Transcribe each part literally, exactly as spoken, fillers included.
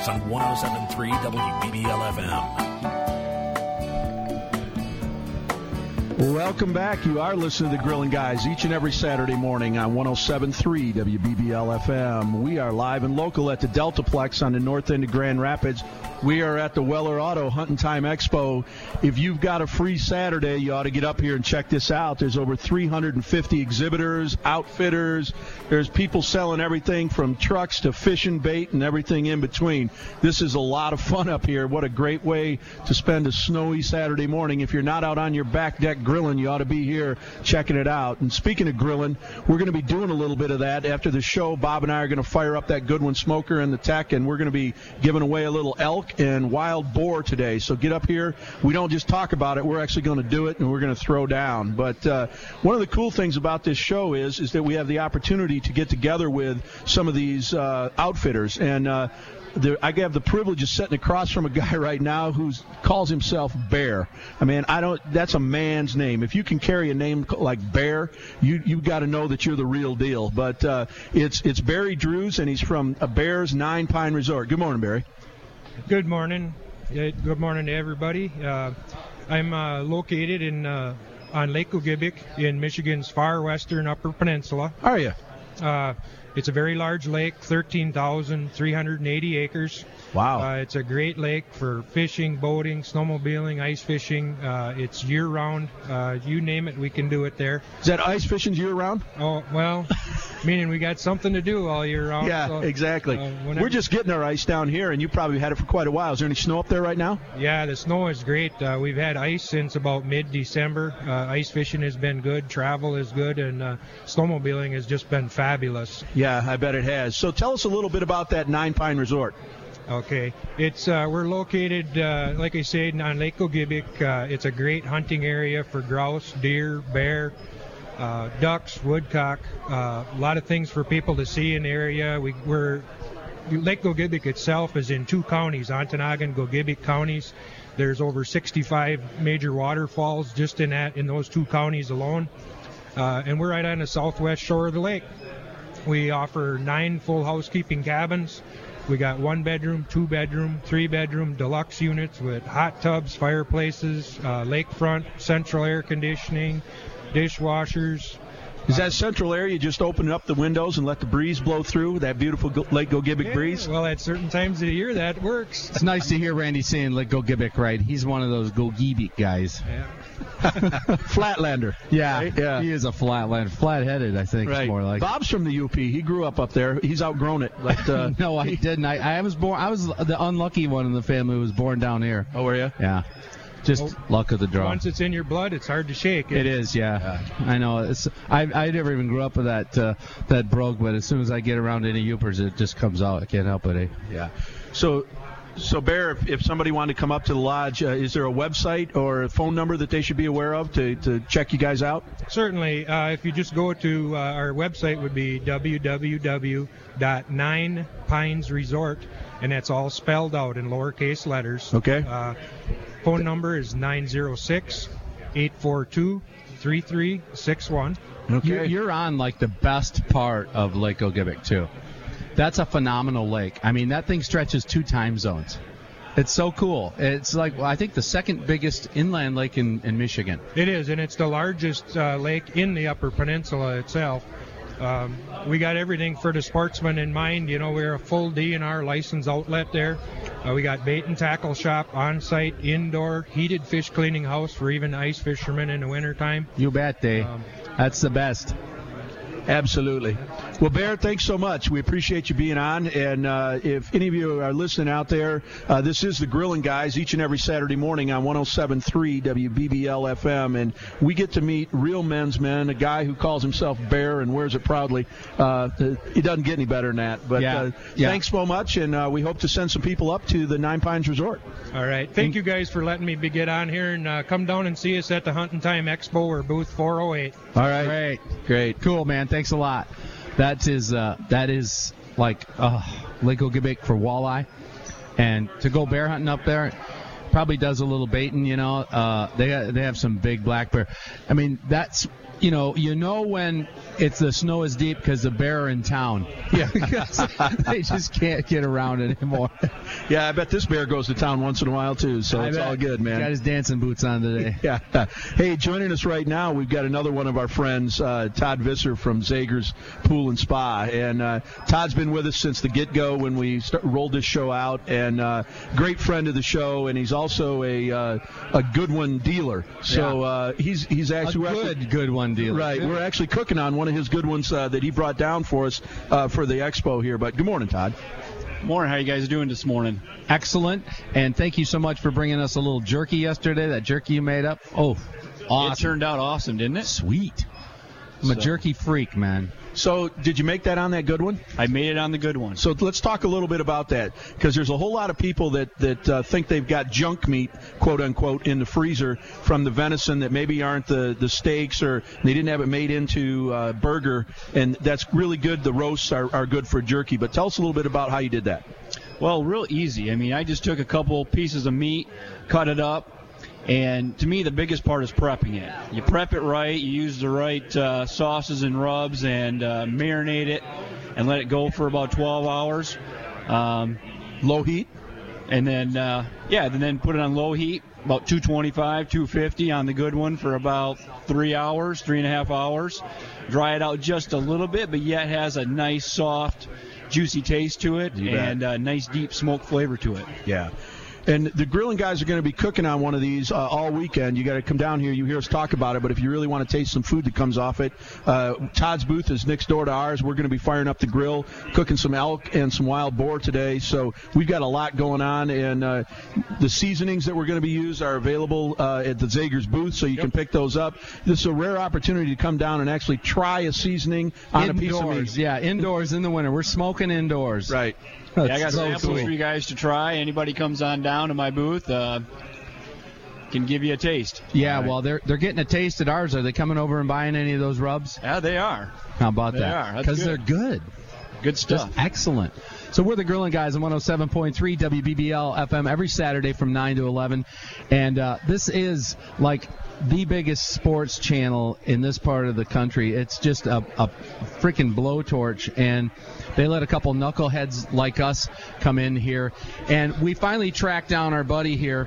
Guys on one oh seven point three W B B L F M. Welcome back. You are listening to the Grilling Guys each and every Saturday morning on one oh seven point three W B B L F M. We are live and local at the Deltaplex on the north end of Grand Rapids. We are at the Weller Auto Hunting Time Expo. If you've got a free Saturday, you ought to get up here and check this out. There's over three hundred fifty exhibitors, outfitters. There's people selling everything from trucks to fishing bait and everything in between. This is a lot of fun up here. What a great way to spend a snowy Saturday morning. If you're not out on your back deck grilling, you ought to be here checking it out. And speaking of grilling, we're going to be doing a little bit of that after the show. Bob and I are going to fire up that Goodwin smoker and the tech, and we're going to be giving away a little elk and wild boar today. So get up here. We don't just talk about it. We're actually going to do it, and we're going to throw down. But uh, one of the cool things about this show is is that we have the opportunity to get together with some of these uh, outfitters. And uh, the, I have the privilege of sitting across from a guy right now who calls himself Bear. I mean, I don't. That's a man's name. If you can carry a name like Bear, you you got to know that you're the real deal. But uh, it's it's Barry Drews, and he's from a Bear's Nine Pine Resort. Good morning, Barry. Good morning. Good morning to everybody. Uh, I'm uh, located in uh, on Lake Gogebic in Michigan's far western Upper Peninsula. How are you? Uh, it's a very large lake, thirteen thousand three hundred eighty acres. Wow. Uh, it's a great lake for fishing, boating, snowmobiling, ice fishing. Uh, it's year-round. Uh, you name it, we can do it there. Is that ice fishing year-round? Oh, well, meaning we got something to do all year round. Yeah, so, exactly. Uh, whenever... We're just getting our ice down here, and you probably had it for quite a while. Is there any snow up there right now? Yeah, the snow is great. Uh, we've had ice since about mid-December. Uh, ice fishing has been good. Travel is good, and uh, snowmobiling has just been fabulous. Yeah, I bet it has. So tell us a little bit about that Nine Pine Resort. Okay, it's uh, we're located, uh, like I said, on Lake Gogebic. Uh, it's a great hunting area for grouse, deer, bear, uh, ducks, woodcock. Uh, a lot of things for people to see in the area. We, we're Lake Gogebic itself is in two counties, Ontonagon and Gogebic counties. There's over sixty-five major waterfalls just in that in those two counties alone, uh, and we're right on the southwest shore of the lake. We offer nine full housekeeping cabins. We got one bedroom, two bedroom, three bedroom deluxe units with hot tubs, fireplaces, uh, lakefront, central air conditioning, dishwashers. Is that central area just open up the windows and let the breeze blow through, that beautiful Go- Lake Gogebic Yeah, breeze? well, at certain times of the year, that works. It's nice to hear Randy saying Lake Gogebic, right? He's one of those Gogebic guys. Yeah. Flatlander. Yeah, Right? Yeah. he is a flatland, flat-headed, I think Right. it's more like. Bob's from the U P. He grew up up there. He's outgrown it. But, uh, No, I didn't. I, I was born. I was the unlucky one in the family who was born down here. oh, were you? Yeah, just Well, luck of the draw. Once it's in your blood, it's hard to shake. It is, yeah. I know. It's I I never even grew up with that uh, that brogue, but as soon as I get around any Yoopers, it just comes out. I can't help it. Eh? Yeah. So, so Bear, if, if somebody wanted to come up to the lodge, uh, is there a website or a phone number that they should be aware of to, to check you guys out? Certainly. Uh, if you just go to uh, our website, would be w w w dot nine pines resort, and that's all spelled out in lowercase letters. Okay. Uh, phone number is nine zero six, eight four two, three three six one. Okay. You're, you're on like the best part of Lake Gogebic too. That's a phenomenal lake. I mean, that thing stretches two time zones. It's so cool. It's like, well, I think the second biggest inland lake in, in Michigan. It is, and it's the largest uh, lake in the Upper Peninsula itself. Um, we got everything for the sportsman in mind. You know, we're a full D N R license outlet there. Uh, we got bait and tackle shop, on-site, indoor, heated fish cleaning house for even ice fishermen in the wintertime. You bet, Dave. Um, That's the best. Absolutely. Well, Bear, thanks so much. We appreciate you being on. And uh, if any of you are listening out there, uh, this is the Grilling Guys each and every Saturday morning on one oh seven point three W B B L F M. And we get to meet real men's men, a guy who calls himself Bear and wears it proudly. Uh, it doesn't get any better than that. But Yeah. uh, Yeah. thanks so much. And uh, we hope to send some people up to the Nine Pines Resort. All right. Thank you guys for letting me be, get on here, and uh, come down and see us at the Hunting Time Expo or booth four oh eight. All right. Great. Great. Cool, man. Thanks a lot. That is uh, that is like uh, Lake Gogebic for walleye, and to go bear hunting up there probably does a little baiting. You know, uh, they they have some big black bear. I mean, that's you know you know when it's the snow is deep because the bear are in town. Yeah, they just can't get around anymore. Yeah, I bet this bear goes to town once in a while too, so I it's bet. all good, man. Got his dancing boots on today. Yeah. Hey, joining us right now, we've got another one of our friends, uh, Todd Visser from Zager's Pool and Spa, and uh, Todd's been with us since the get-go when we start, rolled this show out, and uh, great friend of the show, and he's also a uh, a good one dealer. So Yeah. uh, he's he's actually A good, good one dealer. Right, we're actually cooking on one of his good ones uh, that he brought down for us uh, for the expo here. But good morning, Todd. Morning. How you guys doing this morning? Excellent, and thank you so much for bringing us a little jerky yesterday. That jerky you made up. Oh, awesome. It turned out awesome, didn't it? Sweet. I'm a So- jerky freak, man. So did you make that on that good one? I made it on the good one. So let's talk a little bit about that, because there's a whole lot of people that that uh, think they've got junk meat, quote unquote, in the freezer from the venison that maybe aren't the the steaks, or they didn't have it made into uh, burger, and that's really good. The roasts are, are good for jerky. But tell us a little bit about how you did that. Well, real easy. I mean, I just took a couple pieces of meat, cut it up, and to me, the biggest part is prepping it. You prep it right, you use the right uh, sauces and rubs, and uh, marinate it, and let it go for about twelve hours. Um, Low heat. and then, uh, yeah, and then put it on low heat, about two twenty-five, two fifty on the good one for about three hours, three and a half hours. Dry it out just a little bit, but yet has a nice, soft, juicy taste to it, You bet. and a nice, deep smoke flavor to it. Yeah. And the grilling guys are going to be cooking on one of these uh, all weekend. You got to come down here. You hear us talk about it, but if you really want to taste some food that comes off it, uh, Todd's booth is next door to ours. We're going to be firing up the grill, cooking some elk and some wild boar today. So we've got a lot going on, and uh, the seasonings that we're going to be used are available uh, at the Zager's booth, so you can pick those up. This is a rare opportunity to come down and actually try a seasoning on a piece of Indoors, meat. yeah, indoors in the winter. We're smoking indoors. Right. Yeah, I got That's so samples cool. for you guys to try. Anybody comes on down to my booth, uh, can give you a taste. Yeah, All right. well, they're they're getting a taste at ours. Are they coming over and buying any of those rubs? Yeah, they are. How about They that? are. That's Because good. they're good. Good Just stuff. excellent. So we're the Grilling Guys on one oh seven point three W B B L F M every Saturday from nine to eleven. And uh, this is like the biggest sports channel in this part of the country. It's just a, a freaking blowtorch. And they let a couple knuckleheads like us come in here. And we finally tracked down our buddy here.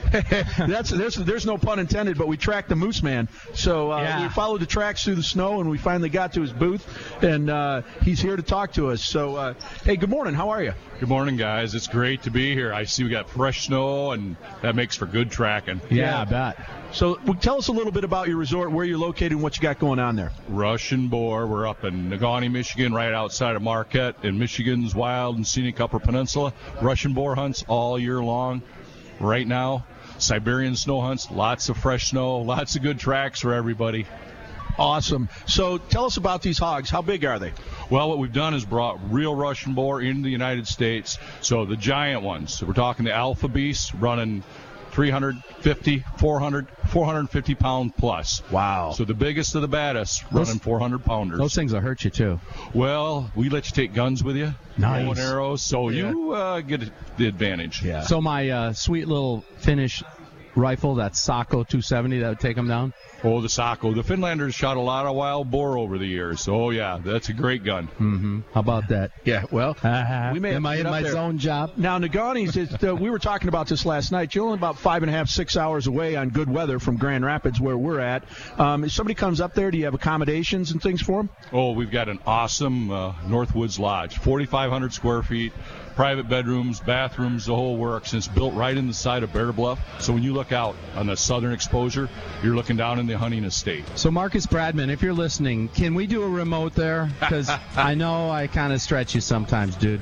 That's there's there's no pun intended, but we tracked the Moose Man. So uh, Yeah. we followed the tracks through the snow, and we finally got to his booth, and uh, he's here to talk to us. So, uh, hey, good morning. How are you? Good morning, guys. It's great to be here. I see we got fresh snow, and that makes for good tracking. Yeah, I bet. So, well, tell us a little bit about your resort, where you're located, and what you got going on there. Russian boar. We're up in Negaunee, Michigan, right outside of Marquette, in Michigan's wild and scenic Upper Peninsula. Russian boar hunts all year long. Right now, Siberian snow hunts, lots of fresh snow, lots of good tracks for everybody. Awesome. So, tell us about these hogs. How big are they? Well, what we've done is brought real Russian boar into the United States. So the giant ones, we're talking the alpha beasts running three fifty, four hundred, four hundred fifty pound plus. Wow. So the biggest of the baddest Those- running four hundred pounders. Those things will hurt you, too. Well, we let you take guns with you, Nice. bow and arrows, so Yeah. you uh, get the advantage. Yeah. So my uh, sweet little Finnish rifle, that Sako two seventy, that would take them down? Oh, the Sako. The Finlanders shot a lot of wild boar over the years. Oh, yeah, that's a great gun. Mm-hmm. How about that? Yeah, well, we may have Am to I get in up my there. zone job? Now, Nagaunee's, is, uh, we were talking about this last night. You're only about five and a half, six hours away on good weather from Grand Rapids, where we're at. Um, if somebody comes up there, do you have accommodations and things for them? Oh, we've got an awesome uh, Northwoods Lodge, forty-five hundred square feet, private bedrooms, bathrooms, the whole works. And it's built right in the side of Bear Bluff. So when you look out on the southern exposure, you're looking down in the hunting estate. So Marcus Bradman, if you're listening, can we do a remote there? Because I know I kind of stretch you sometimes, dude.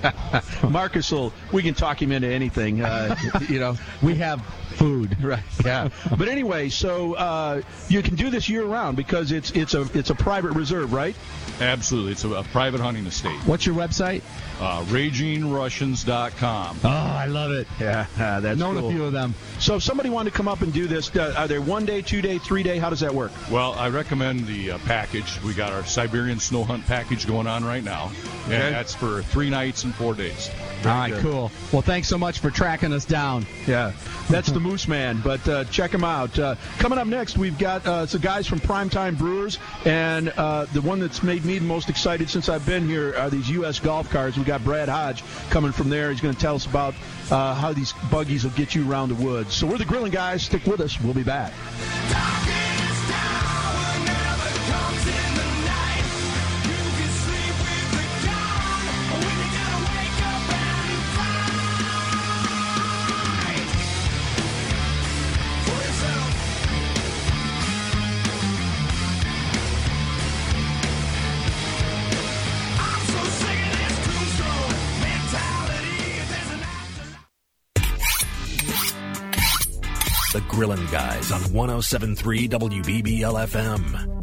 Marcus will, we can talk him into anything, uh, you know. We have food. Right. Yeah. But anyway, so uh, you can do this year round because it's it's a it's a private reserve, right? Absolutely. It's a, a private hunting estate. What's your website? Uh, raging russians dot com. Oh, I love it. Yeah, uh, that's Known cool. a few of them. So if somebody wanted to come up and do this, uh, are they one day, two day, three day? How does that work? Well, I recommend the uh, package. We got our Siberian snow hunt package going on right now. And Okay. that's for three nights and four days. Very All right, good. cool. Well, thanks so much for tracking us down. Yeah, that's the Moose Man, but uh, check him out. Uh, coming up next, we've got uh, some guys from Primetime Brewers, and uh, the one that's made me the most excited since I've been here are these U S golf cars. We got Brad Hodge coming from there. He's going to tell us about uh, how these buggies will get you around the woods. So we're the Grilling Guys. Stick with us. We'll be back. The Grillin' Guys on one oh seven point three W B B L F M.